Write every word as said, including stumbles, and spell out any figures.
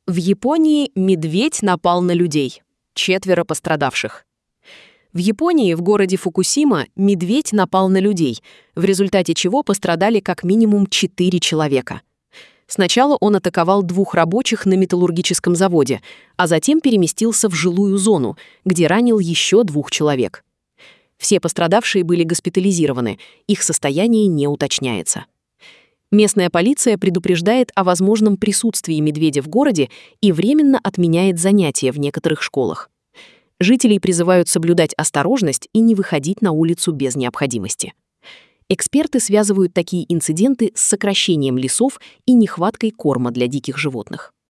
В Японии медведь напал на людей. Четверо пострадавших. В Японии, в городе Фукусима, медведь напал на людей, в результате чего пострадали как минимум четыре человека. Сначала он атаковал двух рабочих на металлургическом заводе, а затем переместился в жилую зону, где ранил еще двух человек. Все пострадавшие были госпитализированы, их состояние не уточняется. Местная полиция предупреждает о возможном присутствии медведя в городе и временно отменяет занятия в некоторых школах. Жителей призывают соблюдать осторожность и не выходить на улицу без необходимости. Эксперты связывают такие инциденты с сокращением лесов и нехваткой корма для диких животных.